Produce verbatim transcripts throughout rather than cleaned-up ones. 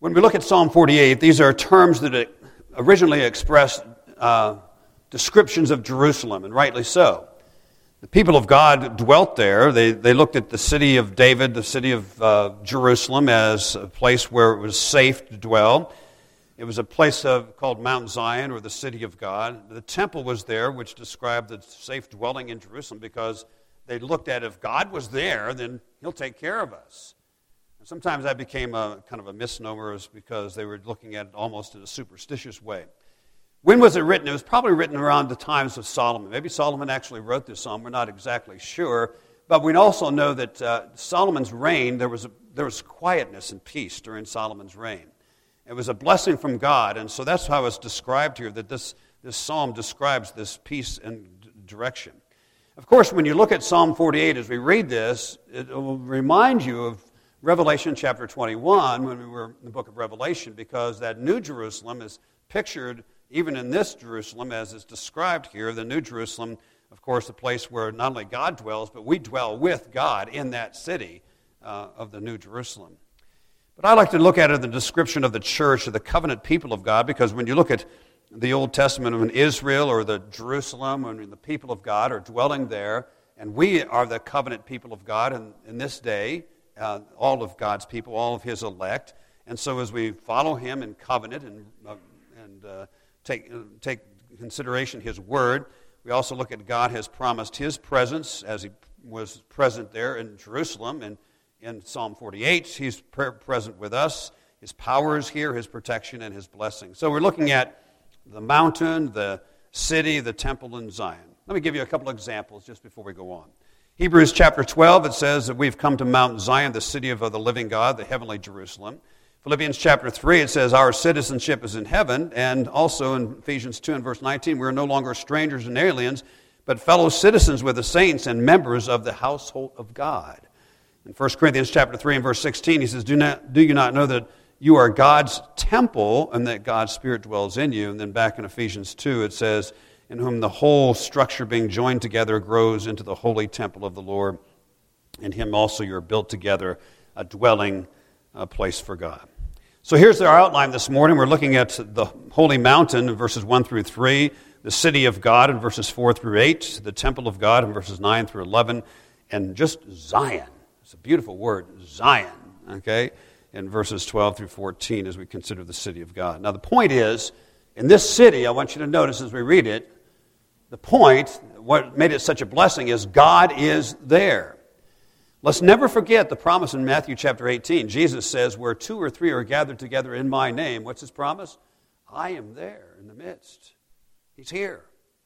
When we look at Psalm forty-eight, these are terms that originally expressed uh, descriptions of Jerusalem, and rightly so. The people of God dwelt there. They, they looked at the city of David, the city of uh, Jerusalem, as a place where it was safe to dwell. It was a place of, called Mount Zion, or the city of God. The temple was there, which described the safe dwelling in Jerusalem, because they looked at if God was there, then he'll take care of us. And sometimes that became a kind of a misnomer, because they were looking at it almost in a superstitious way. When was it written? It was probably written around the times of Solomon. Maybe Solomon actually wrote this psalm. We're not exactly sure. But we also know that uh, Solomon's reign, there was, a, there was quietness and peace during Solomon's reign. It was a blessing from God. And so that's how it's described here, that this, this psalm describes this peace and d- direction. Of course, when you look at Psalm forty-eight, as we read this, it will remind you of Revelation chapter twenty-one, when we were in the book of Revelation, because that New Jerusalem is pictured even in this Jerusalem, as is described here. The New Jerusalem, of course, a place where not only God dwells, but we dwell with God in that city uh, of the New Jerusalem. But I like to look at it in the description of the church, of the covenant people of God, because when you look at the Old Testament, when Israel or the Jerusalem, when the people of God are dwelling there, and we are the covenant people of God in, in this day, uh, all of God's people, all of his elect. And so as we follow him in covenant and, uh, and uh, Take, take consideration his word. We also look at God has promised his presence as he was present there in Jerusalem. And in Psalm forty-eight, he's pre- present with us. His power is here, his protection, and his blessing. So we're looking at the mountain, the city, the temple, and Zion. Let me give you a couple examples just before we go on. Hebrews chapter twelve, it says that we've come to Mount Zion, the city of the living God, the heavenly Jerusalem. Philippians chapter three, it says, our citizenship is in heaven, and also in Ephesians two and verse nineteen, we are no longer strangers and aliens, but fellow citizens with the saints and members of the household of God. In First Corinthians chapter three and verse sixteen, he says, do not do you not know that you are God's temple and that God's Spirit dwells in you? And then back in Ephesians two, it says, in whom the whole structure being joined together grows into the holy temple of the Lord. In him also you are built together, a dwelling a place for God. So here's our outline this morning. We're looking at the holy mountain in verses one through three, the city of God in verses four through eight, the temple of God in verses nine through eleven, and just Zion. It's a beautiful word, Zion, okay, in verses twelve through fourteen as we consider the city of God. Now the point is, in this city, I want you to notice as we read it, the point, what made it such a blessing is God is there. Let's never forget the promise in Matthew chapter eighteen. Jesus says, where two or three are gathered together in my name, what's his promise? I am there in the midst. He's here.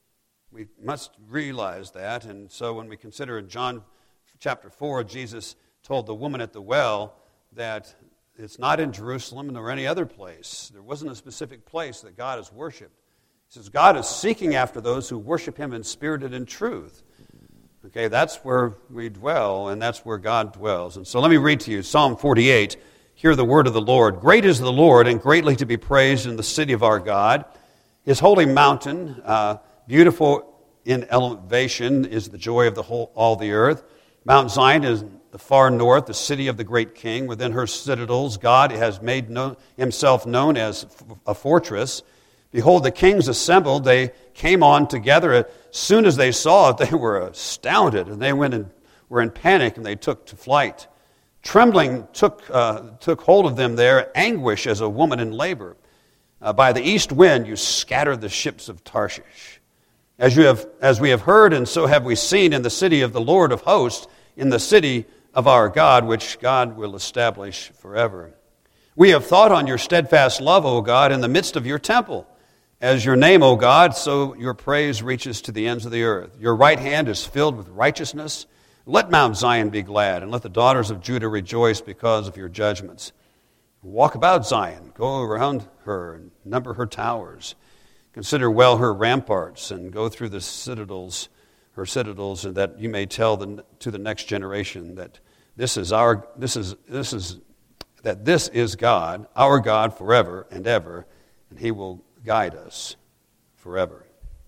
We must realize that. And so when we consider in John chapter four, Jesus told the woman at the well that it's not in Jerusalem nor any other place. There wasn't a specific place that God is worshipped. He says God is seeking after those who worship him in spirit and in truth. Okay, that's where we dwell, and that's where God dwells. And so let me read to you Psalm forty-eight. Hear the word of the Lord. Great is the Lord, and greatly to be praised in the city of our God. His holy mountain, uh, beautiful in elevation, is the joy of the whole all the earth. Mount Zion is the far north, the city of the great king. Within her citadels, God has made known, himself known as a fortress. Behold, the kings assembled. They came on together. As soon as they saw it, they were astounded, and they went and were in panic, and they took to flight. Trembling took uh, took hold of them there, anguish as a woman in labor. Uh, by the east wind you scattered the ships of Tarshish. As you have, as we have heard, and so have we seen in the city of the Lord of hosts, in the city of our God, which God will establish forever. We have thought on your steadfast love, O God, in the midst of your temple. As your name, O God, so your praise reaches to the ends of the earth. Your right hand is filled with righteousness. Let Mount Zion be glad, and let the daughters of Judah rejoice because of your judgments. Walk about Zion, go around her, and number her towers. Consider well her ramparts, and go through the citadels, her citadels, and that you may tell the, to the next generation that this is our this is this is that this is God, our God forever and ever, and he will guide us forever.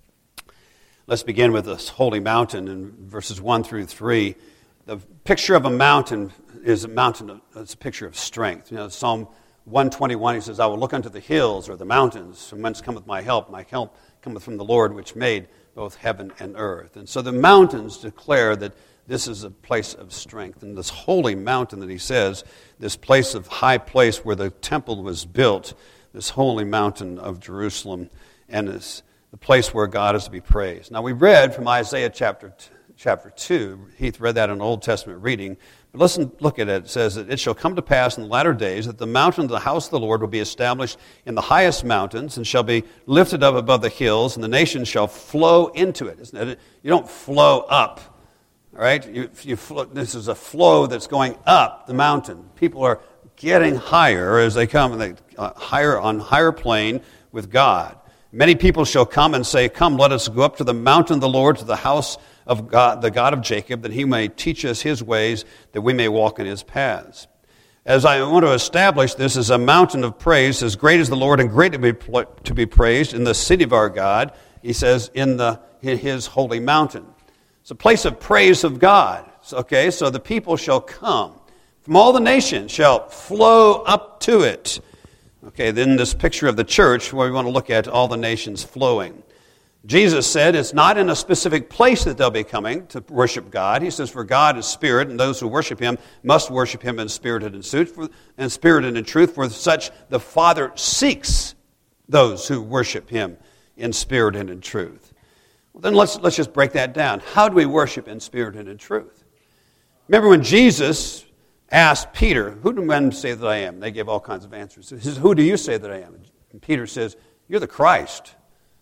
Let's begin with this holy mountain in verses one through three. The picture of a mountain is a mountain, it's a picture of strength. You know, Psalm one twenty-one, he says, I will look unto the hills or the mountains, from whence cometh my help. My help cometh from the Lord, which made both heaven and earth. And so the mountains declare that this is a place of strength. And this holy mountain that he says, this place of high place where the temple was built, this holy mountain of Jerusalem, and is the place where God is to be praised. Now we read from Isaiah chapter chapter two. Heath read that in an Old Testament reading. But listen, look at it. It says that it shall come to pass in the latter days that the mountain of the house of the Lord will be established in the highest mountains and shall be lifted up above the hills, and the nations shall flow into it. Isn't it? You don't flow up, all right? You, you flow, this is a flow that's going up the mountain. People are getting higher as they come, and they uh, higher on higher plane with God. Many people shall come and say, come, let us go up to the mountain of the Lord, to the house of God, the God of Jacob, that he may teach us his ways, that we may walk in his paths. As I want to establish this as a mountain of praise, as great as the Lord and great to be, to be praised in the city of our God, he says, in, the, in his holy mountain. It's a place of praise of God. Okay, so the people shall come. From all the nations shall flow up to it. Okay, then this picture of the church, where we want to look at all the nations flowing. Jesus said it's not in a specific place that they'll be coming to worship God. He says, for God is spirit, and those who worship him must worship him in spirit and in truth, and spirit and in truth. For such the Father seeks those who worship him in spirit and in truth. Well, then let's, let's just break that down. How do we worship in spirit and in truth? Remember when Jesus asked Peter, who do men say that I am? They gave all kinds of answers. He says, who do you say that I am? And Peter says, you're the Christ.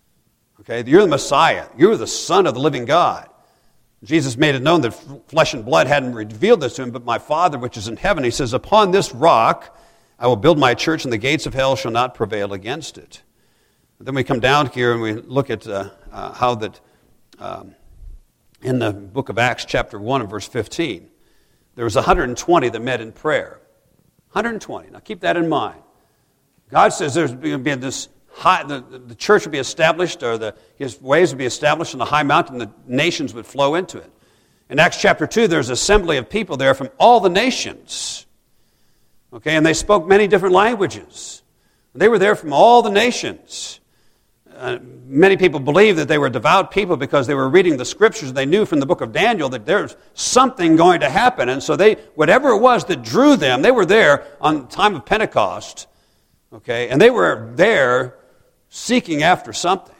Okay, you're the Messiah. You're the Son of the living God. Jesus made it known that flesh and blood hadn't revealed this to him, but my Father which is in heaven. He says, upon this rock I will build my church, and the gates of hell shall not prevail against it. But then we come down here and we look at uh, uh, how that um, in the book of Acts chapter one and verse fifteen, there was one hundred twenty that met in prayer. one hundred twenty. Now keep that in mind. God says there's going to be this high, the, the church would be established, or the, his ways would be established on a high mountain, the nations would flow into it. In Acts chapter two, there's an assembly of people there from all the nations. Okay, and they spoke many different languages. They were there from all the nations. Uh, many people believe that they were devout people because they were reading the scriptures. They knew from the book of Daniel that there's something going to happen. And so they, whatever it was that drew them, they were there on the time of Pentecost. Okay, and they were there seeking after something.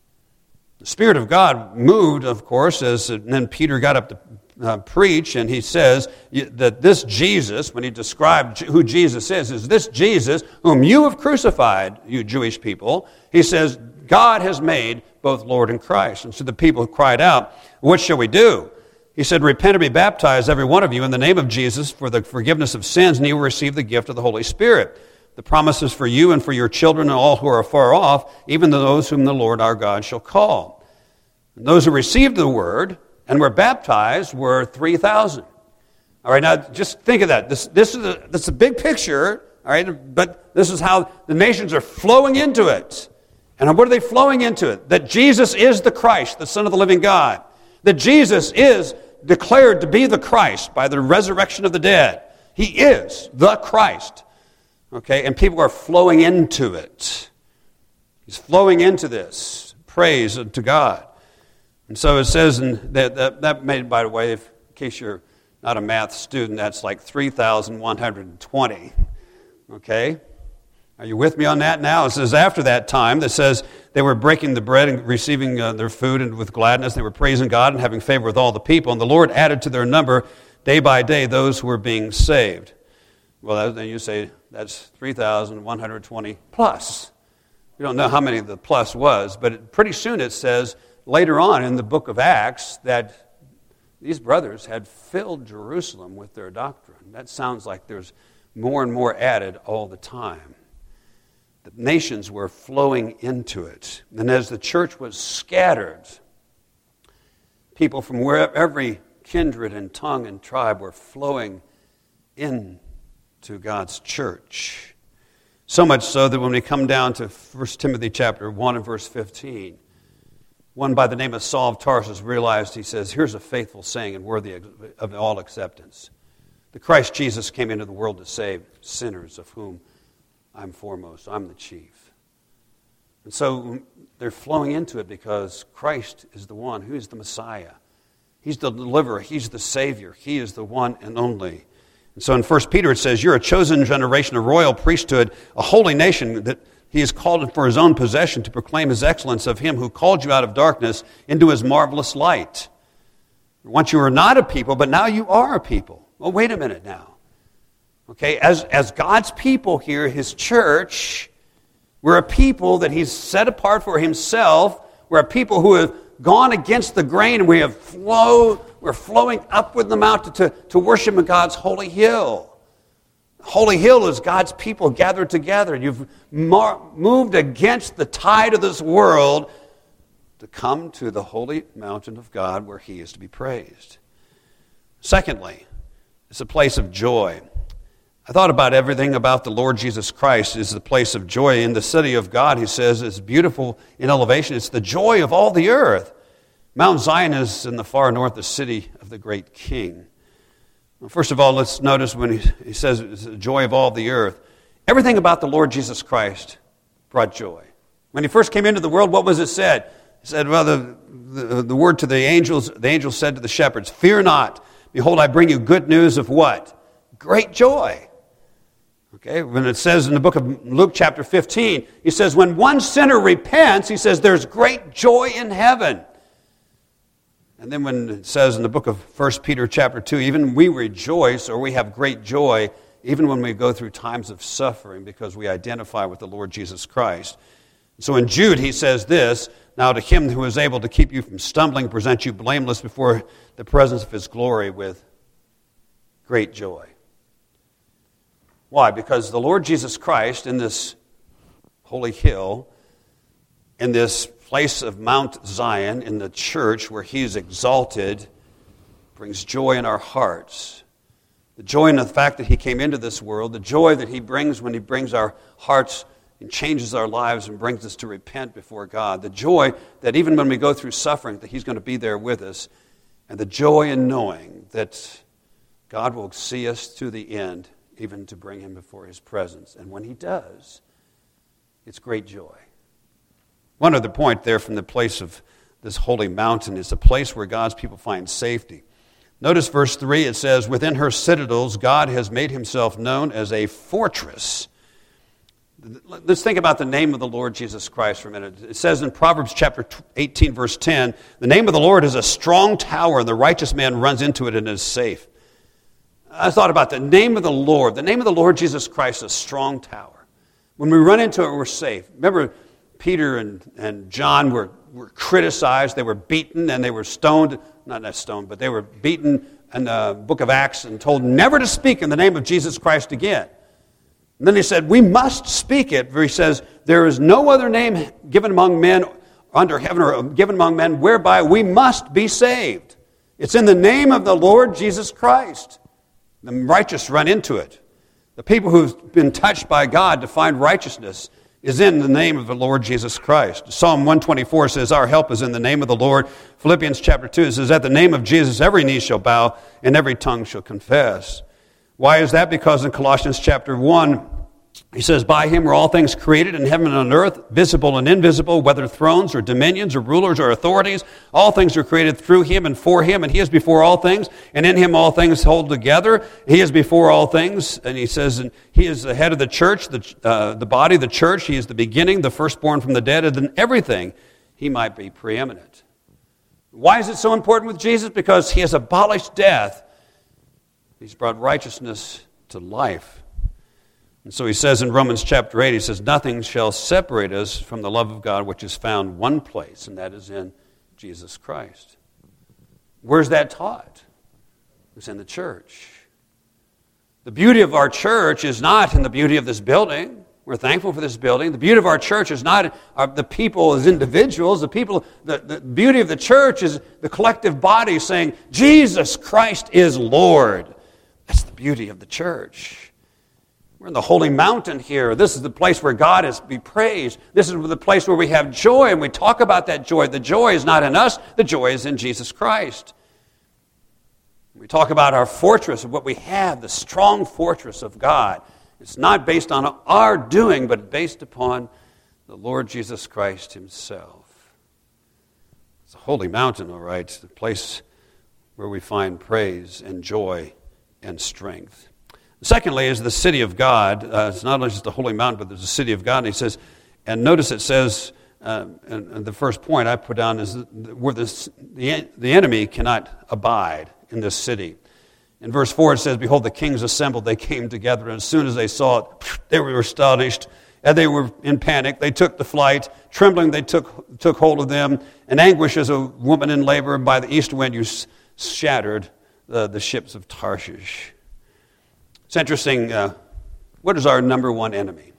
The Spirit of God moved, of course, as and then Peter got up to uh, preach, and he says that this Jesus, when he described who Jesus is, is this Jesus whom you have crucified, you Jewish people. He says, God has made both Lord and Christ. And so the people cried out, what shall we do? He said, repent and be baptized, every one of you, in the name of Jesus for the forgiveness of sins, and you will receive the gift of the Holy Spirit. The promise is for you and for your children and all who are far off, even those whom the Lord our God shall call. And those who received the word and were baptized were three thousand. All right, now just think of that. This, this, is, a, this is a big picture, all right, but this is how the nations are flowing into it. And what are they flowing into it? That Jesus is the Christ, the Son of the living God. That Jesus is declared to be the Christ by the resurrection of the dead. He is the Christ. Okay, and people are flowing into it. He's flowing into this. Praise to God. And so it says, in that, that, that made, by the way, if, in case you're not a math student, that's like three thousand one hundred twenty. Okay? Are you with me on that now? It says after that time, that says they were breaking the bread and receiving uh, their food and with gladness. They were praising God and having favor with all the people. And the Lord added to their number day by day those who were being saved. Well, then you say that's three thousand one hundred twenty plus. We don't know how many the plus was, but it, pretty soon it says later on in the book of Acts that these brothers had filled Jerusalem with their doctrine. That sounds like there's more and more added all the time. The nations were flowing into it. And as the church was scattered, people from wherever, every kindred and tongue and tribe were flowing in to God's church. So much so that when we come down to First Timothy chapter one and verse fifteen, one by the name of Saul of Tarsus realized, he says, here's a faithful saying and worthy of all acceptance. The Christ Jesus came into the world to save sinners, of whom I'm foremost. I'm the chief. And so they're flowing into it because Christ is the one who is the Messiah. He's the deliverer. He's the Savior. He is the one and only. And so in First Peter it says, you're a chosen generation, a royal priesthood, a holy nation that he has called for his own possession to proclaim his excellence of him who called you out of darkness into his marvelous light. Once you were not a people, but now you are a people. Well, wait a minute now. Okay, as, as God's people here, his church, we're a people that he's set apart for himself. We're a people who have gone against the grain, and we have flowed, we're flowing upward the mountain to, to worship in God's holy hill. Holy hill is God's people gathered together. You've mar- moved against the tide of this world to come to the holy mountain of God where he is to be praised. Secondly, it's a place of joy. I thought about everything about the Lord Jesus Christ is the place of joy. In the city of God, he says, it's beautiful in elevation. It's the joy of all the earth. Mount Zion is in the far north, the city of the great King. Well, first of all, let's notice when he, he says it's the joy of all the earth. Everything about the Lord Jesus Christ brought joy. When he first came into the world, what was it said? It said, well, the, the, the word to the angels, the angels said to the shepherds, fear not, behold, I bring you good news of what? Great joy. Okay, when it says in the book of Luke chapter fifteen, he says, when one sinner repents, he says, there's great joy in heaven. And then when it says in the book of First Peter chapter two, even we rejoice or we have great joy, even when we go through times of suffering because we identify with the Lord Jesus Christ. So in Jude, he says this, now to him who is able to keep you from stumbling, present you blameless before the presence of his glory with great joy. Why? Because the Lord Jesus Christ in this holy hill, in this place of Mount Zion, in the church where he is exalted, brings joy in our hearts. The joy in the fact that he came into this world, the joy that he brings when he brings our hearts and changes our lives and brings us to repent before God. The joy that even when we go through suffering, that he's going to be there with us. And the joy in knowing that God will see us to the end, even to bring him before his presence. And when he does, it's great joy. One other point there from the place of this holy mountain is the place where God's people find safety. Notice verse three, it says, within her citadels, God has made himself known as a fortress. Let's think about the name of the Lord Jesus Christ for a minute. It says in Proverbs chapter eighteen, verse ten, the name of the Lord is a strong tower, and the righteous man runs into it and is safe. I thought about the name of the Lord. The name of the Lord Jesus Christ is a strong tower. When we run into it, we're safe. Remember, Peter and, and John were, were criticized. They were beaten and they were stoned. Not that stoned, but they were beaten in the book of Acts and told never to speak in the name of Jesus Christ again. And then he said, we must speak it. Where he says, there is no other name given among men under heaven or given among men whereby we must be saved. It's in the name of the Lord Jesus Christ. The righteous run into it. The people who've been touched by God to find righteousness is in the name of the Lord Jesus Christ. Psalm one twenty-four says, our help is in the name of the Lord. Philippians chapter two says, at the name of Jesus every knee shall bow and every tongue shall confess. Why is that? Because in Colossians chapter one, he says, by him were all things created in heaven and on earth, visible and invisible, whether thrones or dominions or rulers or authorities. All things are created through him and for him, and he is before all things, and in him all things hold together. He is before all things, and he says, and he is the head of the church, the, uh, the body, the church. He is the beginning, the firstborn from the dead, and in everything he might be preeminent. Why is it so important with Jesus? Because he has abolished death. He's brought righteousness to life. And so he says in Romans chapter eight, he says, nothing shall separate us from the love of God which is found one place, and that is in Jesus Christ. Where's that taught? It's in the church. The beauty of our church is not in the beauty of this building. We're thankful for this building. The beauty of our church is not our, the people as individuals. The people, the, the beauty of the church is the collective body saying, Jesus Christ is Lord. That's the beauty of the church. We're in the holy mountain here. This is the place where God is to be praised. This is the place where we have joy, and we talk about that joy. The joy is not in us. The joy is in Jesus Christ. We talk about our fortress of what we have, the strong fortress of God. It's not based on our doing, but based upon the Lord Jesus Christ himself. It's a holy mountain, all right, the place where we find praise and joy and strength. Secondly is the city of God. Uh, it's not only just the holy mountain, but there's a city of God. And he says, and notice it says, uh, and, and the first point I put down is where this, the, the enemy cannot abide in this city. In verse four it says, behold, the kings assembled, they came together, and as soon as they saw it, they were astonished, and they were in panic. They took to flight. Trembling, they took took hold of them. In anguish as a woman in labor, by the east wind you shattered the, the ships of Tarshish. It's interesting, uh, what is our number one enemy?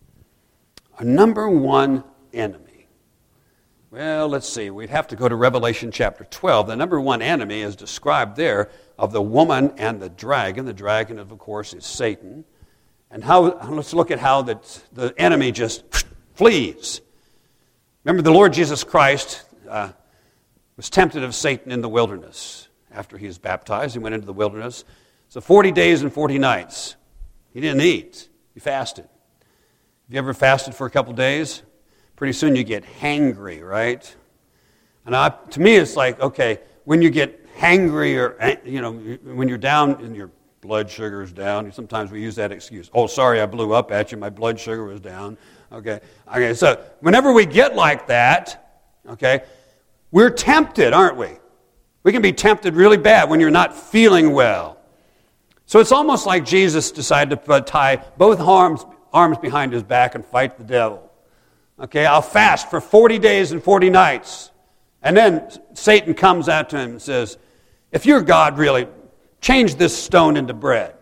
Our number one enemy. Well, let's see. We'd have to go to Revelation chapter twelve. The number one enemy is described there of the woman and the dragon. The dragon, of course, is Satan. And how? Let's look at how that the enemy just flees. Remember, the Lord Jesus Christ uh, was tempted of Satan in the wilderness. After he was baptized, he went into the wilderness. So forty days and forty nights. He didn't eat. He fasted. Have you ever fasted for a couple days? Pretty soon you get hangry, right? And I, to me, it's like, okay, when you get hangry or, you know, when you're down and your blood sugar is down, sometimes we use that excuse. Oh, sorry, I blew up at you. My blood sugar was down. Okay, okay. So whenever we get like that, okay, we're tempted, aren't we? We can be tempted really bad when you're not feeling well. So it's almost like Jesus decided to tie both arms, arms behind his back and fight the devil. Okay, I'll fast for forty days and forty nights. And then Satan comes out to him and says, if you're God, really, change this stone into bread.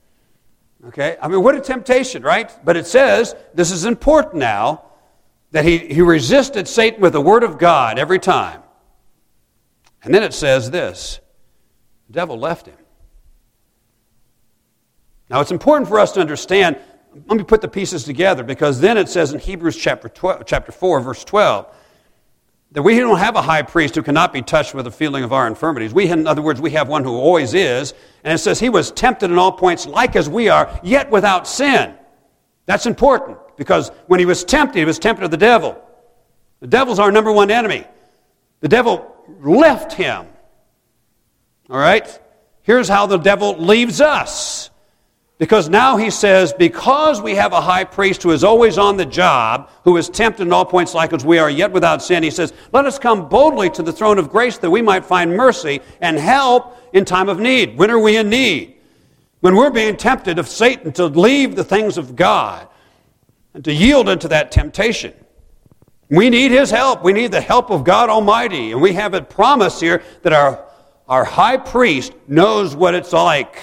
Okay, I mean, what a temptation, right? But it says, this is important now, that he, he resisted Satan with the word of God every time. And then it says this, the devil left him. Now, it's important for us to understand, let me put the pieces together, because then it says in Hebrews chapter twelve, chapter four, verse twelve, that we don't have a high priest who cannot be touched with the feeling of our infirmities. We, in other words, we have one who always is, and it says he was tempted in all points like as we are, yet without sin. That's important, because when he was tempted, he was tempted of the devil. The devil's our number one enemy. The devil left him. All right? Here's how the devil leaves us. Because now he says, because we have a high priest who is always on the job, who is tempted in all points like as we are, yet without sin, he says, let us come boldly to the throne of grace that we might find mercy and help in time of need. When are we in need? When we're being tempted of Satan to leave the things of God and to yield into that temptation. We need his help. We need the help of God Almighty. And we have it promised here that our, our high priest knows what it's like.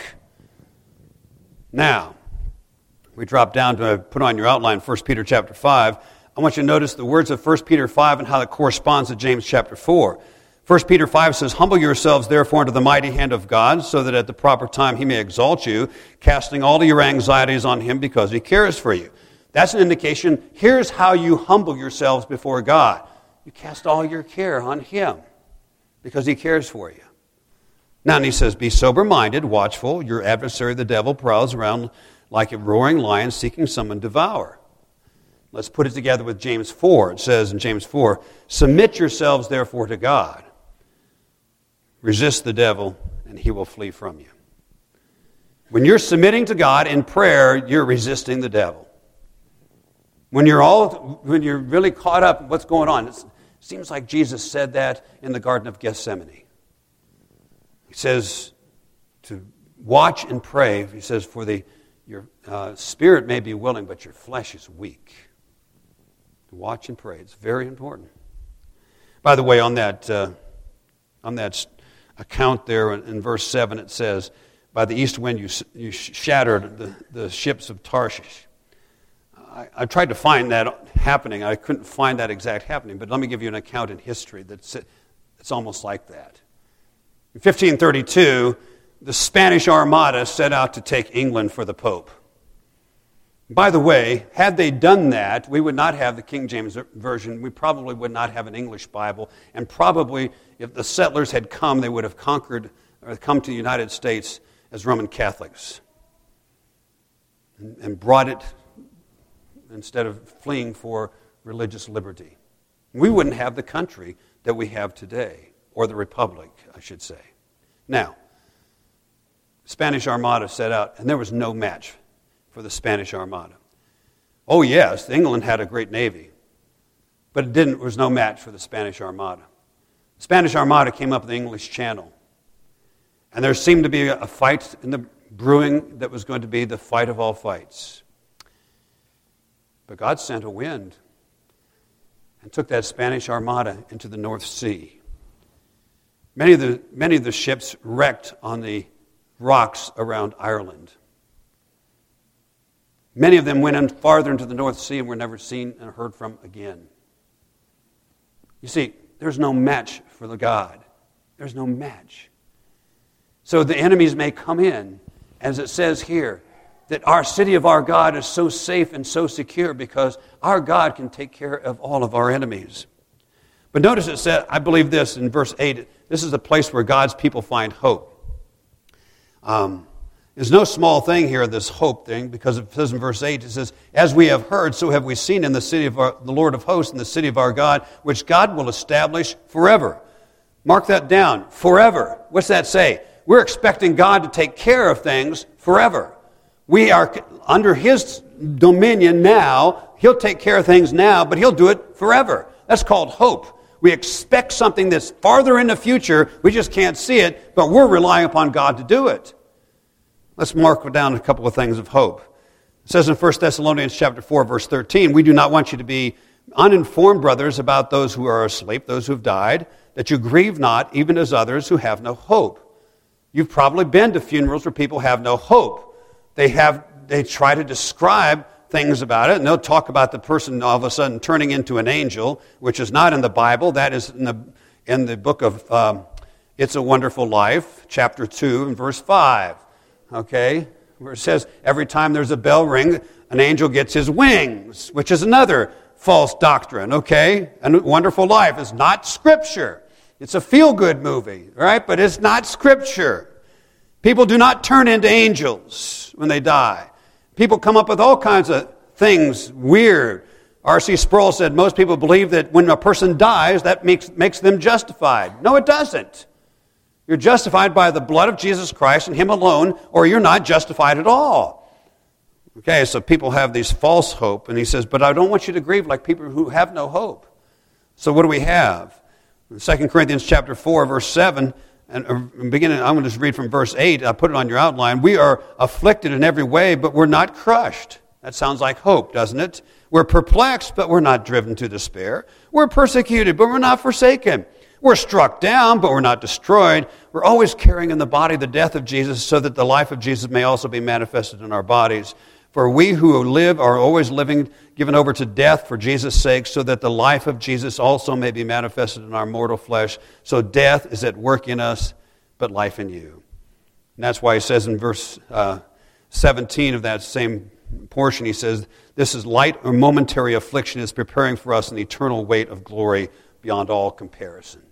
Now, we drop down to put on your outline First Peter chapter five. I want you to notice the words of First Peter five and how it corresponds to James chapter four. First Peter five says, humble yourselves therefore into the mighty hand of God, so that at the proper time he may exalt you, casting all of your anxieties on him because he cares for you. That's an indication, here's how you humble yourselves before God. You cast all your care on him because he cares for you. Now, and he says, be sober-minded, watchful. Your adversary, the devil, prowls around like a roaring lion seeking someone to devour. Let's put it together with James four. It says in James four, submit yourselves therefore to God. Resist the devil, and he will flee from you. When you're submitting to God in prayer, you're resisting the devil. When you're all, when you're really caught up in what's going on, it seems like Jesus said that in the Garden of Gethsemane. He says to watch and pray. He says, for the your uh, spirit may be willing, but your flesh is weak. To watch and pray. It's very important. By the way, on that uh, on that account there in, in verse seven, it says, by the east wind you, you shattered the, the ships of Tarshish. I, I tried to find that happening. I couldn't find that exact happening, but let me give you an account in history that's it's almost like that. In fifteen thirty-two, the Spanish Armada set out to take England for the Pope. By the way, had they done that, we would not have the King James Version. We probably would not have an English Bible. And probably, if the settlers had come, they would have conquered or come to the United States as Roman Catholics. and, and brought it instead of fleeing for religious liberty. We wouldn't have the country that we have today, or the republic, I should say. Now, Spanish Armada set out, and there was no match for the Spanish Armada. Oh yes, England had a great navy, but it didn't. There was no match for the Spanish Armada. The Spanish Armada came up the English Channel, and there seemed to be a fight in the brewing that was going to be the fight of all fights. But God sent a wind and took that Spanish Armada into the North Sea. Many of the, many of the ships wrecked on the rocks around Ireland. Many of them went in farther into the North Sea and were never seen and heard from again. You see, there's no match for the God. There's no match. So the enemies may come in, as it says here, that our city of our God is so safe and so secure because our God can take care of all of our enemies. But notice it said, I believe this in verse eight, this is a place where God's people find hope. Um, there's no small thing here, this hope thing, because it says in verse eight, it says, as we have heard, so have we seen in the city of our, the Lord of hosts, in the city of our God, which God will establish forever. Mark that down, forever. What's that say? We're expecting God to take care of things forever. We are under His dominion now. He'll take care of things now, but He'll do it forever. That's called hope. We expect something that's farther in the future. We just can't see it, but we're relying upon God to do it. Let's mark down a couple of things of hope. It says in First Thessalonians chapter four, verse thirteen, we do not want you to be uninformed, brothers, about those who are asleep, those who have died, that you grieve not, even as others who have no hope. You've probably been to funerals where people have no hope. They have they try to describe things about it, and they'll talk about the person all of a sudden turning into an angel, which is not in the Bible. That is in the in the book of um, It's a Wonderful Life, chapter two and verse five. Okay, where it says every time there's a bell ring, an angel gets his wings, which is another false doctrine. Okay, A Wonderful Life is not Scripture. It's a feel-good movie, right? But it's not Scripture. People do not turn into angels when they die. People come up with all kinds of things, weird. R C Sproul said most people believe that when a person dies, that makes, makes them justified. No, it doesn't. You're justified by the blood of Jesus Christ and Him alone, or you're not justified at all. Okay, so people have these false hope, and he says, but I don't want you to grieve like people who have no hope. So what do we have? In Second Corinthians chapter four, verse seven, and beginning, I'm going to just read from verse eight. I put it on your outline. We are afflicted in every way, but we're not crushed. That sounds like hope, doesn't it? We're perplexed, but we're not driven to despair. We're persecuted, but we're not forsaken. We're struck down, but we're not destroyed. We're always carrying in the body the death of Jesus, so that the life of Jesus may also be manifested in our bodies. For we who live are always living, given over to death for Jesus' sake, so that the life of Jesus also may be manifested in our mortal flesh. So death is at work in us, but life in you. And that's why he says in verse uh, seventeen of that same portion, he says, this is light or momentary affliction is preparing for us an eternal weight of glory beyond all comparison.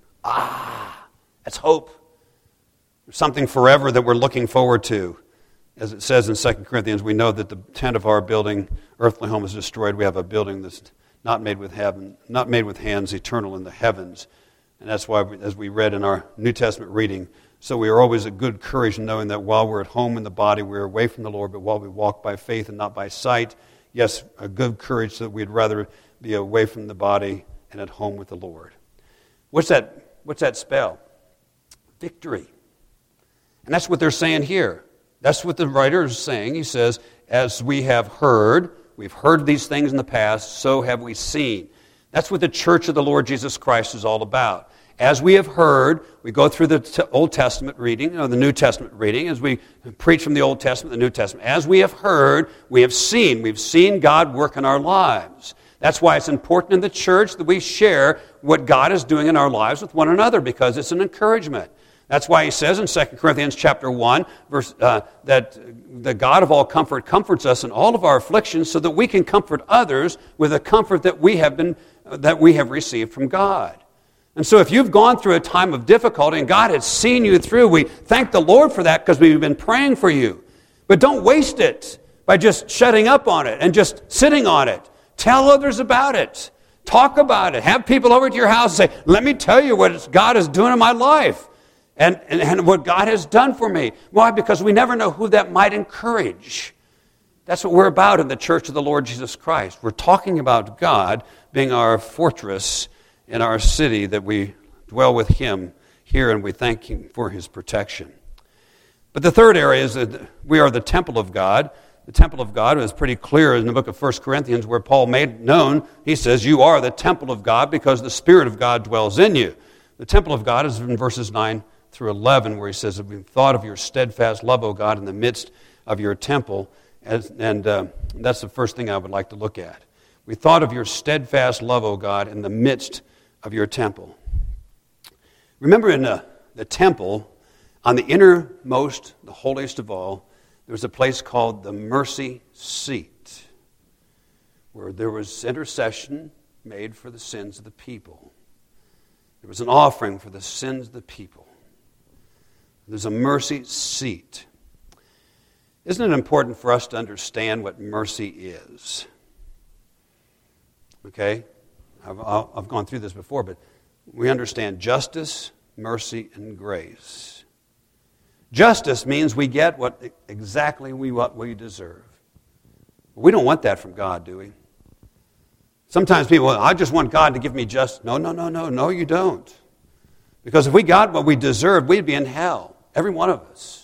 Ah, that's hope. There's something forever that we're looking forward to. As it says in Second Corinthians, we know that the tent of our building, earthly home, is destroyed. We have a building that's not made with heaven, not made with hands, eternal in the heavens. And that's why, as we read in our New Testament reading, so we are always of good courage, knowing that while we're at home in the body, we're away from the Lord, but while we walk by faith and not by sight, yes, a good courage that we'd rather be away from the body and at home with the Lord. What's that, what's that spell? Victory. And that's what they're saying here. That's what the writer is saying. He says, as we have heard, we've heard these things in the past, so have we seen. That's what the church of the Lord Jesus Christ is all about. As we have heard, we go through the Old Testament reading, or the New Testament reading, as we preach from the Old Testament, the New Testament. As we have heard, we have seen. We've seen God work in our lives. That's why it's important in the church that we share what God is doing in our lives with one another, because it's an encouragement. That's why he says in Second Corinthians chapter one, verse, uh, that the God of all comfort comforts us in all of our afflictions so that we can comfort others with the comfort that we have been that we have received from God. And so if you've gone through a time of difficulty and God has seen you through, we thank the Lord for that because we've been praying for you. But don't waste it by just shutting up on it and just sitting on it. Tell others about it. Talk about it. Have people over to your house and say, let me tell you what God is doing in my life and, and, and what God has done for me. Why? Because we never know who that might encourage. That's what we're about in the Church of the Lord Jesus Christ. We're talking about God being our fortress in our city, that we dwell with Him here and we thank Him for His protection. But the third area is that we are the temple of God. The temple of God is pretty clear in the book of First Corinthians, where Paul made known, he says, you are the temple of God because the Spirit of God dwells in you. The temple of God is in verses nine through eleven, where he says, we've thought of your steadfast love, O God, in the midst of your temple. As, and uh, that's the first thing I would like to look at. We thought of your steadfast love, O God, in the midst of your temple. Remember in the, the temple, on the innermost, the holiest of all, there was a place called the mercy seat, where there was intercession made for the sins of the people. There was an offering for the sins of the people. There's a mercy seat. Isn't it important for us to understand what mercy is? Okay? I've, I've gone through this before, but we understand justice, mercy, and grace. Justice means we get what exactly we what we deserve. We don't want that from God, do we? Sometimes people, well, I just want God to give me justice. No, no, no, no, no, you don't. Because if we got what we deserved, we'd be in hell, every one of us.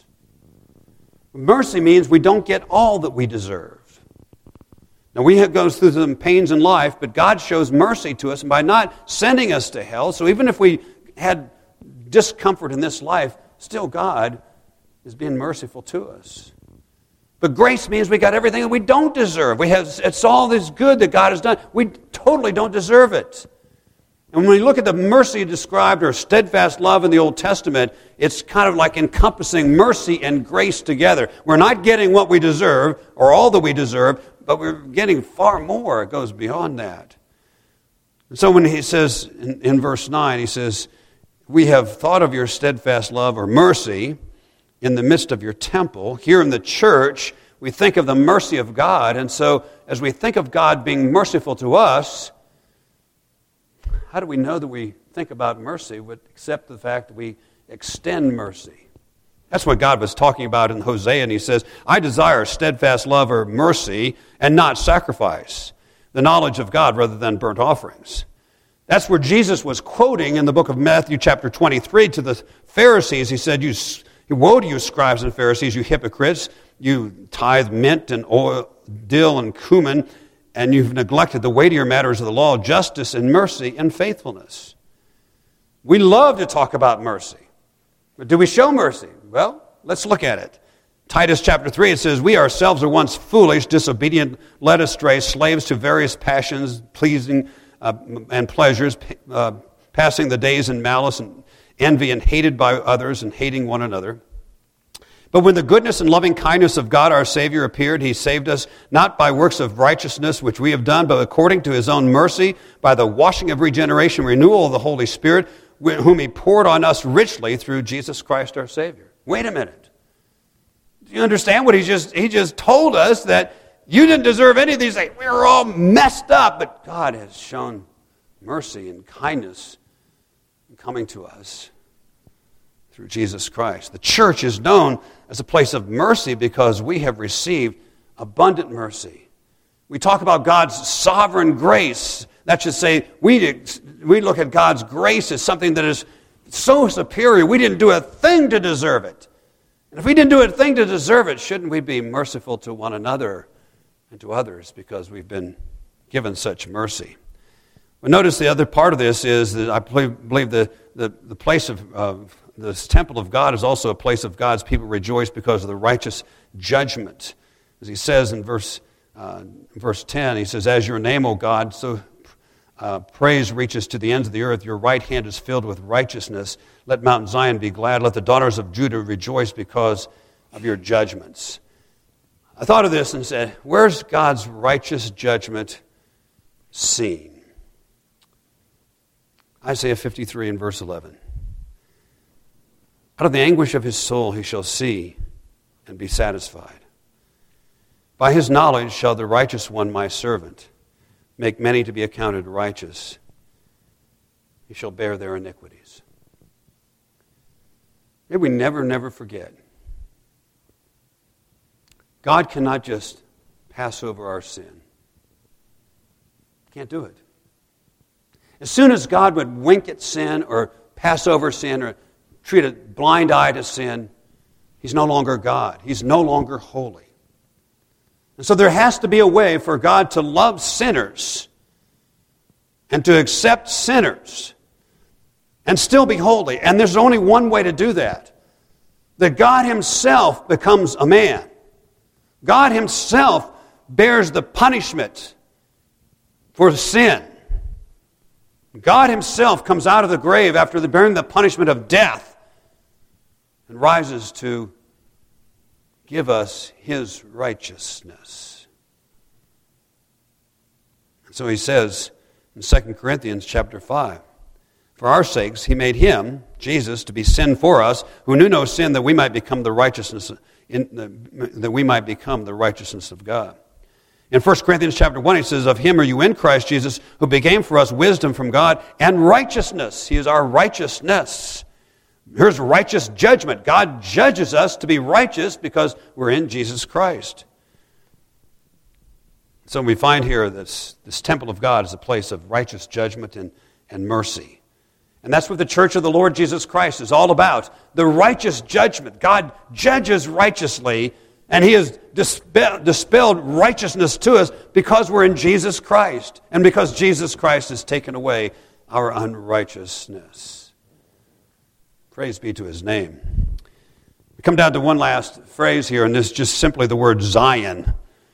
Mercy means we don't get all that we deserve. Now, we have goes through some pains in life, but God shows mercy to us by not sending us to hell. So even if we had discomfort in this life, still God is being merciful to us. But grace means we got everything that we don't deserve. We have it's all this good that God has done. We totally don't deserve it. And when we look at the mercy described or steadfast love in the Old Testament, it's kind of like encompassing mercy and grace together. We're not getting what we deserve or all that we deserve, but we're getting far more. It goes beyond that. And so when he says in, in verse nine, he says, we have thought of your steadfast love or mercy in the midst of your temple. Here in the church, we think of the mercy of God. And so as we think of God being merciful to us, how do we know that we think about mercy except the fact that we extend mercy? That's what God was talking about in Hosea, and he says, I desire steadfast love or mercy and not sacrifice, the knowledge of God rather than burnt offerings. That's where Jesus was quoting in the book of Matthew chapter twenty-three to the Pharisees. He said, "You, woe to you, scribes and Pharisees, you hypocrites! You tithe mint and oil, dill and cumin, and you've neglected the weightier matters of the law, justice and mercy and faithfulness." We love to talk about mercy. But do we show mercy? Well, let's look at it. Titus chapter three, it says, we ourselves are once foolish, disobedient, led astray, slaves to various passions, pleasing uh, and pleasures, uh, passing the days in malice and envy, and hated by others and hating one another. But when the goodness and loving kindness of God our Savior appeared, He saved us not by works of righteousness which we have done, but according to His own mercy, by the washing of regeneration, renewal of the Holy Spirit, whom He poured on us richly through Jesus Christ our Savior. Wait a minute. Do you understand what He just He just told us? That you didn't deserve any of these things. We were all messed up, but God has shown mercy and kindness in coming to us through Jesus Christ. The church is known as a place of mercy because we have received abundant mercy. We talk about God's sovereign grace. That should say we, we look at God's grace as something that is so superior. We didn't do a thing to deserve it. And if we didn't do a thing to deserve it, shouldn't we be merciful to one another and to others because we've been given such mercy? But notice the other part of this is that I believe, believe the, the, the place of uh, this temple of God is also a place of God's people rejoice because of the righteous judgment. As he says in verse uh, verse ten, he says, as your name, O God, so uh, praise reaches to the ends of the earth. Your right hand is filled with righteousness. Let Mount Zion be glad. Let the daughters of Judah rejoice because of your judgments. I thought of this and said, where's God's righteous judgment seen? Isaiah fifty-three and verse eleven. Out of the anguish of his soul he shall see and be satisfied. By his knowledge shall the righteous one, my servant, make many to be accounted righteous. He shall bear their iniquities. May we never, never forget. God cannot just pass over our sin. Can't do it. As soon as God would wink at sin or pass over sin or treat a blind eye to sin, he's no longer God. He's no longer holy. And so there has to be a way for God to love sinners and to accept sinners and still be holy. And there's only one way to do that. That God himself becomes a man. God himself bears the punishment for sin. God himself comes out of the grave after the bearing the punishment of death and rises to give us his righteousness. And so he says in Second Corinthians chapter five, for our sakes he made him, Jesus, to be sin for us, who knew no sin, that we might become the righteousness in the, that we might become the righteousness of God. In First Corinthians chapter one, he says, of him are you in Christ Jesus, who became for us wisdom from God and righteousness. He is our righteousness. Here's righteous judgment. God judges us to be righteous because we're in Jesus Christ. So we find here this, this temple of God is a place of righteous judgment and, and mercy. And that's what the church of the Lord Jesus Christ is all about. The righteous judgment. God judges righteously, and he has dispelled, dispelled righteousness to us because we're in Jesus Christ. And because Jesus Christ has taken away our unrighteousness. Praise be to his name. We come down to one last phrase here, and this is just simply the word Zion.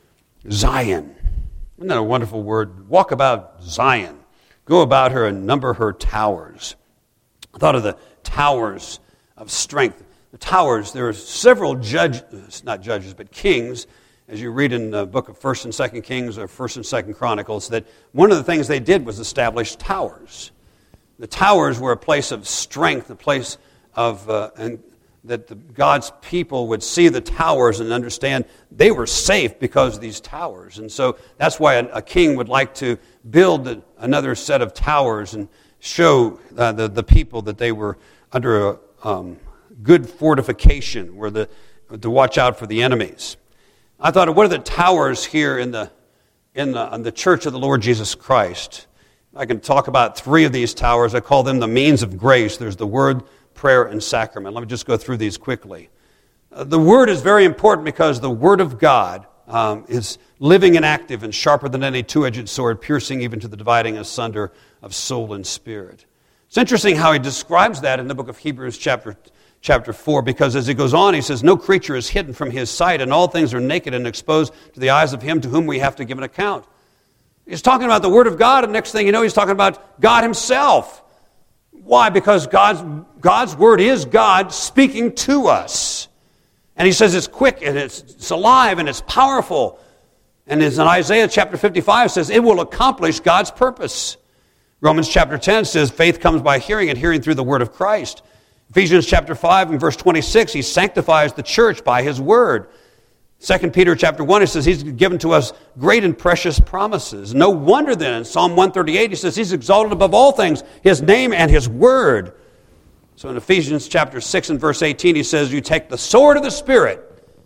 Zion. Isn't that a wonderful word? Walk about Zion. Go about her and number her towers. I thought of the towers of strength. The towers, there are several judges, not judges, but kings, as you read in the book of First and Second Kings or First and Second Chronicles, that one of the things they did was establish towers. The towers were a place of strength, a place of uh, and that the, God's people would see the towers and understand they were safe because of these towers. And so that's why a, a king would like to build a, another set of towers and show uh, the, the people that they were under a um, good fortification, where the to watch out for the enemies. I thought, what are the towers here in the in the, in the church of the Lord Jesus Christ? I can talk about three of these towers. I call them the means of grace. There's the word, prayer, and sacrament. Let me just go through these quickly. Uh, the word is very important because the word of God um, is living and active and sharper than any two-edged sword, piercing even to the dividing asunder of soul and spirit. It's interesting how he describes that in the book of Hebrews chapter chapter four, because as he goes on, he says, no creature is hidden from his sight, and all things are naked and exposed to the eyes of him to whom we have to give an account. He's talking about the Word of God, and next thing you know, he's talking about God himself. Why? Because God's, God's Word is God speaking to us. And he says it's quick, and it's, it's alive, and it's powerful. And as in Isaiah chapter fifty-five says, it will accomplish God's purpose. Romans chapter ten says, faith comes by hearing, and hearing through the Word of Christ. Ephesians chapter five and verse twenty-six, he sanctifies the church by his Word. Second Peter chapter one, he says he's given to us great and precious promises. No wonder then, in Psalm one thirty-eight, he says he's exalted above all things, his name and his word. So in Ephesians chapter six and verse eighteen, he says you take the sword of the Spirit,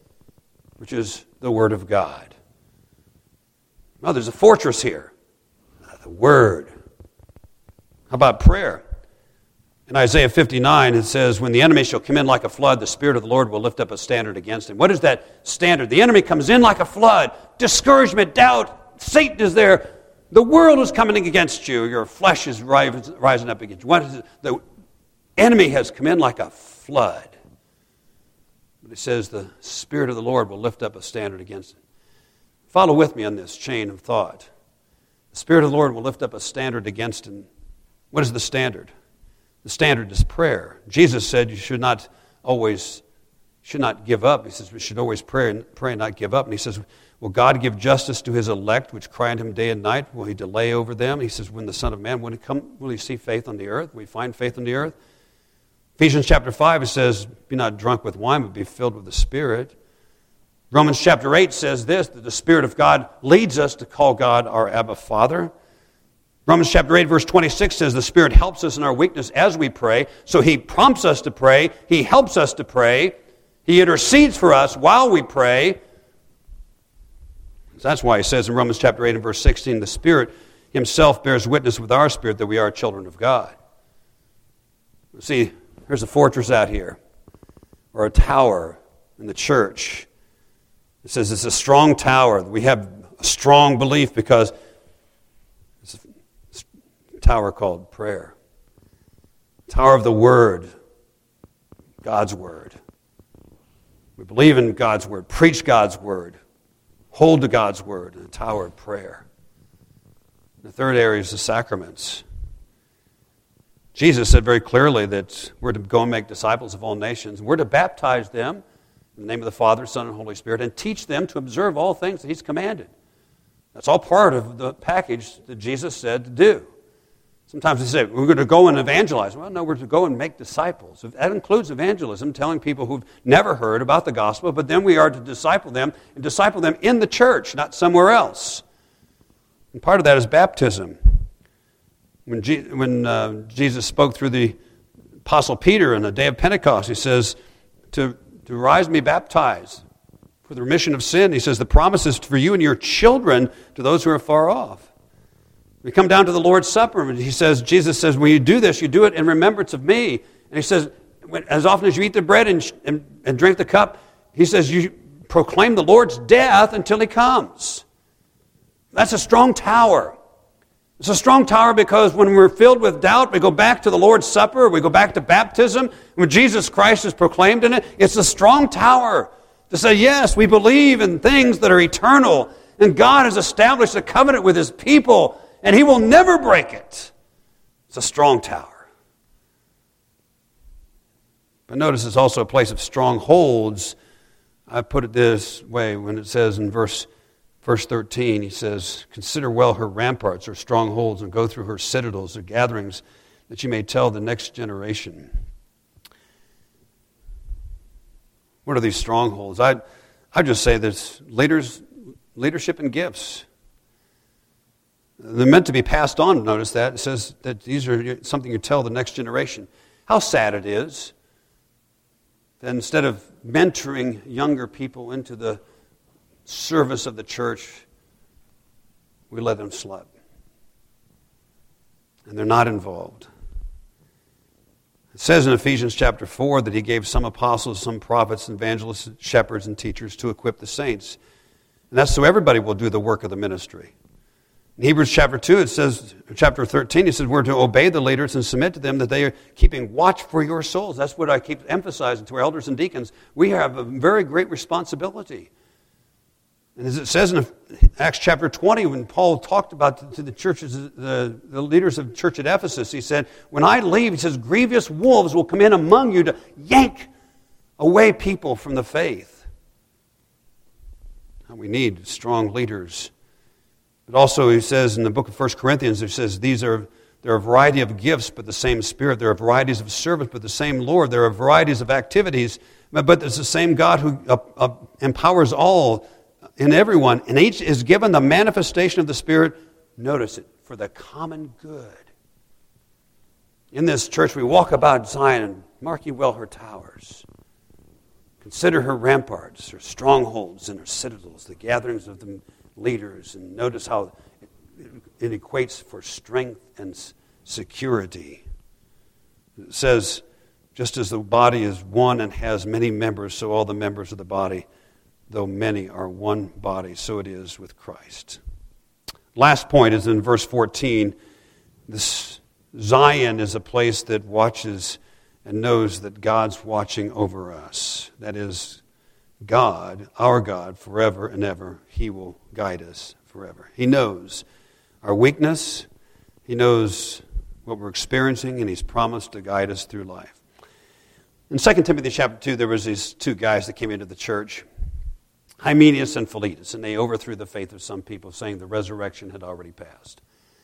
which is the Word of God. Now there's a fortress here, the Word. How about prayer? In Isaiah fifty-nine, it says, when the enemy shall come in like a flood, the Spirit of the Lord will lift up a standard against him. What is that standard? The enemy comes in like a flood. Discouragement, doubt, Satan is there. The world is coming against you. Your flesh is rising up against you. What is it? The enemy has come in like a flood. But it says the Spirit of the Lord will lift up a standard against him. Follow with me on this chain of thought. The Spirit of the Lord will lift up a standard against him. What is the standard? The standard is prayer. Jesus said you should not always, should not give up. He says we should always pray and pray and not give up. And he says, will God give justice to his elect, which cry unto him day and night? Will he delay over them? He says, when the Son of Man, when he come, will he see faith on the earth? Will he find faith on the earth? Ephesians chapter five, it says, be not drunk with wine, but be filled with the Spirit. Romans chapter eight says this, that the Spirit of God leads us to call God our Abba Father. Romans chapter eight, verse twenty-six says the Spirit helps us in our weakness as we pray. So He prompts us to pray. He helps us to pray. He intercedes for us while we pray. That's why He says in Romans chapter eight and verse sixteen, the Spirit Himself bears witness with our spirit that we are children of God. See, there's a fortress out here, or a tower in the church. It says it's a strong tower. We have a strong belief because it's a tower called prayer. Tower of the Word, God's Word. We believe in God's Word, preach God's Word, hold to God's Word, and a tower of prayer. The third area is the sacraments. Jesus said very clearly that we're to go and make disciples of all nations. We're to baptize them in the name of the Father, Son, and Holy Spirit, and teach them to observe all things that He's commanded. That's all part of the package that Jesus said to do. Sometimes they say, we're going to go and evangelize. Well, no, we're to go and make disciples. That includes evangelism, telling people who've never heard about the gospel, but then we are to disciple them, and disciple them in the church, not somewhere else. And part of that is baptism. When, Je- when uh, Jesus spoke through the Apostle Peter on the day of Pentecost, He says, to, to rise and be baptized for the remission of sin. He says, the promise is for you and your children to those who are far off. We come down to the Lord's Supper, and He says, Jesus says, when you do this, you do it in remembrance of me. And He says, as often as you eat the bread and, and, and drink the cup, He says, you proclaim the Lord's death until He comes. That's a strong tower. It's a strong tower because when we're filled with doubt, we go back to the Lord's Supper, we go back to baptism. When Jesus Christ is proclaimed in it, it's a strong tower to say, yes, we believe in things that are eternal, and God has established a covenant with His people, and He will never break it. It's a strong tower. But notice it's also a place of strongholds. I put it this way when it says in verse Verse thirteen, He says, consider well her ramparts, her strongholds, and go through her citadels, her gatherings, that you may tell the next generation. What are these strongholds? I I just say there's leaders, leadership and gifts. They're meant to be passed on, notice that. It says that these are something you tell the next generation. How sad it is that instead of mentoring younger people into the service of the church, we let them slip. And they're not involved. It says in Ephesians chapter four that He gave some apostles, some prophets, evangelists, shepherds, and teachers to equip the saints. And that's so everybody will do the work of the ministry. In Hebrews chapter two, it says, chapter thirteen, it says we're to obey the leaders and submit to them, that they are keeping watch for your souls. That's what I keep emphasizing to our elders and deacons. We have a very great responsibility. And as it says in Acts chapter twenty, when Paul talked about to the churches, the, the leaders of the church at Ephesus, he said, when I leave, he says, grievous wolves will come in among you to yank away people from the faith. And we need strong leaders. But also he says in the book of First Corinthians, he says, these are there are a variety of gifts, but the same Spirit. There are varieties of service, but the same Lord. There are varieties of activities, but it's the same God who uh, uh, empowers all in everyone, and each is given the manifestation of the Spirit, notice it, for the common good. In this church, we walk about Zion, and mark ye well her towers. Consider her ramparts, her strongholds, and her citadels, the gatherings of the leaders, and notice how it, it equates for strength and security. It says, just as the body is one and has many members, so all the members of the body, though many, are one body, so it is with Christ. Last point is in verse fourteen. This Zion is a place that watches and knows that God's watching over us. That is, God, our God, forever and ever. He will guide us forever. He knows our weakness. He knows what we're experiencing, and He's promised to guide us through life. In Second Timothy chapter two, there was these two guys that came into the church, Hymenaeus and Philetus, and they overthrew the faith of some people, saying the resurrection had already passed.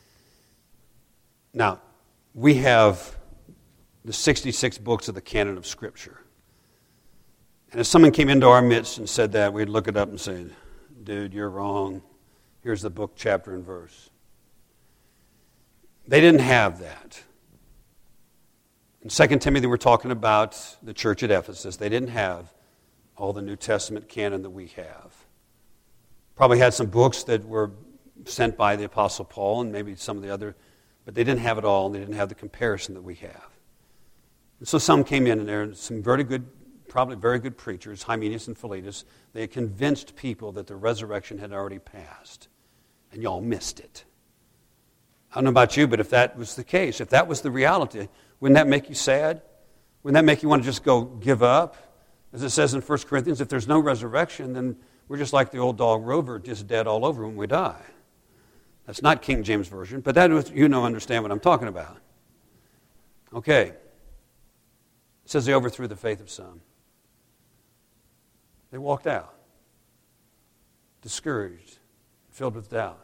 Now, we have the sixty-six books of the canon of Scripture. And if someone came into our midst and said that, we'd look it up and say, dude, you're wrong. Here's the book, chapter, and verse. They didn't have that. In Second Timothy, we're talking about the church at Ephesus. They didn't have all the New Testament canon that we have. Probably had some books that were sent by the Apostle Paul and maybe some of the other, but they didn't have it all, and they didn't have the comparison that we have. And so some came in, and there were some very good, probably very good preachers, Hymenaeus and Philetus. They had convinced people that the resurrection had already passed, and y'all missed it. I don't know about you, but if that was the case, if that was the reality, wouldn't that make you sad? Wouldn't that make you want to just go give up? As it says in First Corinthians, if there's no resurrection, then we're just like the old dog Rover, just dead all over when we die. That's not King James Version, but that was, you know, understand what I'm talking about. Okay. It says they overthrew the faith of some. They walked out, discouraged, filled with doubt.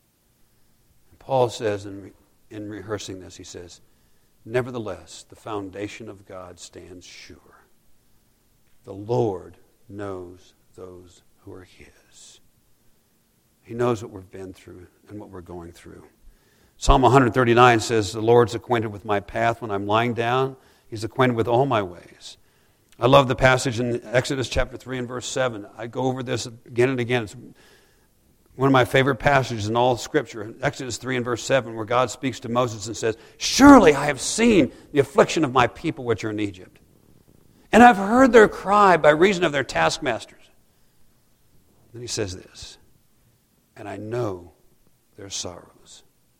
And Paul says, in, in rehearsing this, he says, nevertheless, the foundation of God stands sure. The Lord knows those who are His. He knows what we've been through and what we're going through. Psalm one thirty-nine says, the Lord's acquainted with my path when I'm lying down. He's acquainted with all my ways. I love the passage in Exodus chapter three and verse seven. I go over this again and again. It's one of my favorite passages in all Scripture. Exodus three and verse seven, where God speaks to Moses and says, surely I have seen the affliction of my people which are in Egypt. And I've heard their cry by reason of their taskmasters. Then he says this, and I know their sorrows.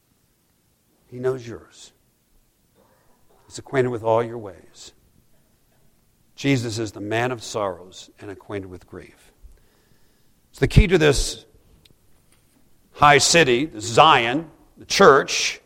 He knows yours. He's acquainted with all your ways. Jesus is the man of sorrows and acquainted with grief. So the key to this high city, the Zion, the church,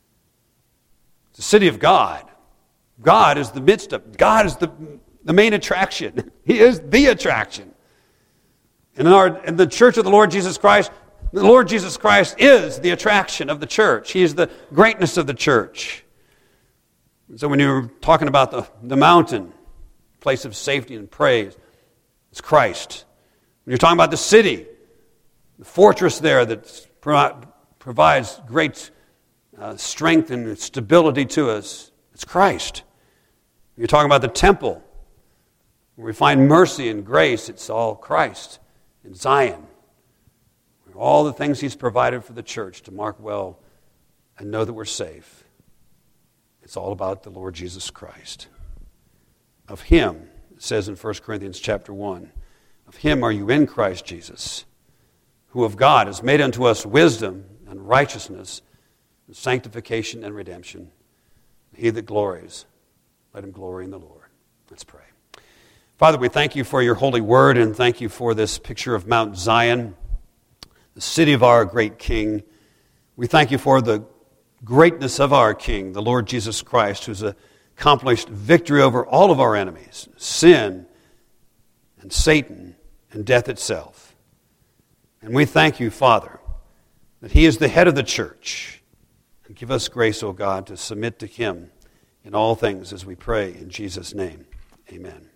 the city of God. God is the midst of, God is the, the main attraction. He is the attraction. And in, our, in the church of the Lord Jesus Christ, the Lord Jesus Christ is the attraction of the church. He is the greatness of the church. So when you're talking about the, the mountain, place of safety and praise, it's Christ. When you're talking about the city, the fortress there that pro- provides great uh, strength and stability to us, it's Christ. When you're talking about the temple, where we find mercy and grace, it's all Christ. In Zion, all the things He's provided for the church to mark well and know that we're safe. It's all about the Lord Jesus Christ. Of Him, it says in First Corinthians chapter one, of Him are you in Christ Jesus, who of God has made unto us wisdom and righteousness and sanctification and redemption. He that glories, let him glory in the Lord. Let's pray. Father, we thank you for your holy word, and thank you for this picture of Mount Zion, the city of our great King. We thank you for the greatness of our King, the Lord Jesus Christ, who's accomplished victory over all of our enemies, sin and Satan and death itself. And we thank you, Father, that He is the head of the church. And give us grace, O God, to submit to Him in all things as we pray in Jesus' name. Amen.